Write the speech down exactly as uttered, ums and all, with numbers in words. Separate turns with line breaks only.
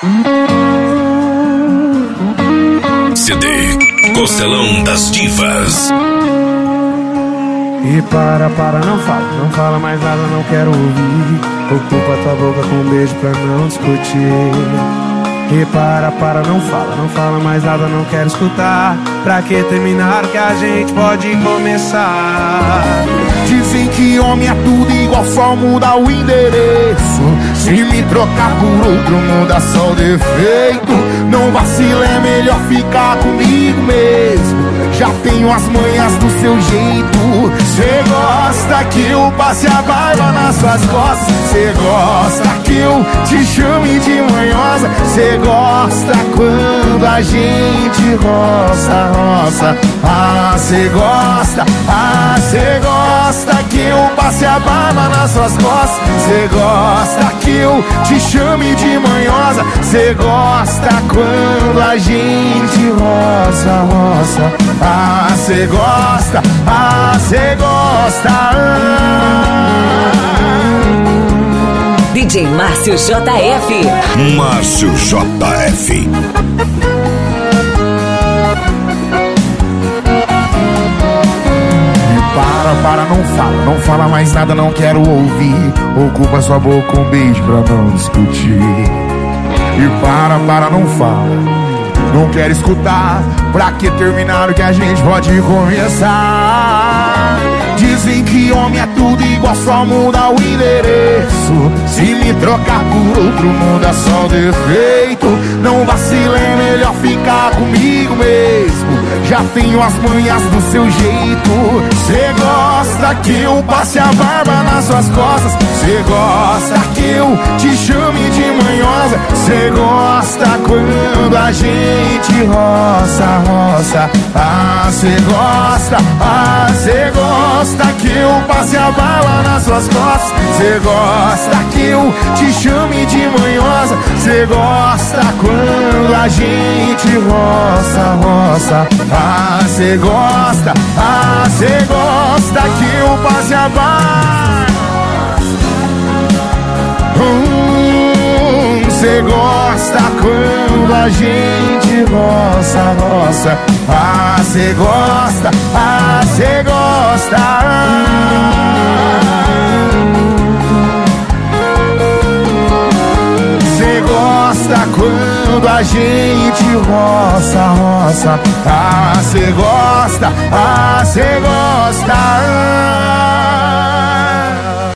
C D Costelão das Divas.
E para, para, não fala, não fala mais nada, não quero ouvir. Ocupa tua boca com um beijo pra não discutir. E para, para, não fala, não fala mais nada, não quero escutar. Pra que terminar que a gente pode começar?
Dizem que homem é tudo igual, só muda o endereço. Se me trocar por outro, muda só o defeito. Não vacila, é melhor ficar comigo mesmo. Já tenho as manhas do seu jeito. Cê gosta que eu passe a barba nas suas costas. Cê gosta que eu te chame de manhosa. Cê gosta quando a gente roça, roça. Ah, cê gosta, ah, cê gosta que eu passe a barba nas suas costas. Cê gosta que eu te chame de manhosa. Cê gosta quando a gente roça, roça. Ah, cê gosta, ah, cê gosta. Ah.
D J Márcio J F.
Márcio J F.
Para, para, não fala, não fala mais nada, não quero ouvir. Ocupa sua boca com um beijo pra não discutir. E para, para, não fala, não quero escutar. Pra que terminar o que a gente pode começar? Dizem que homem é tudo igual, só muda o endereço. Se me trocar por outro, muda só o defeito. Não vacila, é melhor ficar comigo mesmo. Já tenho as manhas do seu jeito. Cê gosta que eu passe a barba nas suas costas. Cê gosta que eu te chame de manhosa. Cê gosta quando a gente roça, roça. Ah, cê gosta, ah, cê gosta que eu passe a barba nas suas costas. Cê gosta que eu te chame de manhosa. Cê gosta quando a gente roça, roça. Ah, cê gosta, ah, cê gosta que eu passe a barba. Hum, cê gosta quando a gente roça, roça. Ah, cê gosta, ah, cê gosta. Cê gosta quando a gente roça, roça. Ah, cê gosta, ah, cê gosta.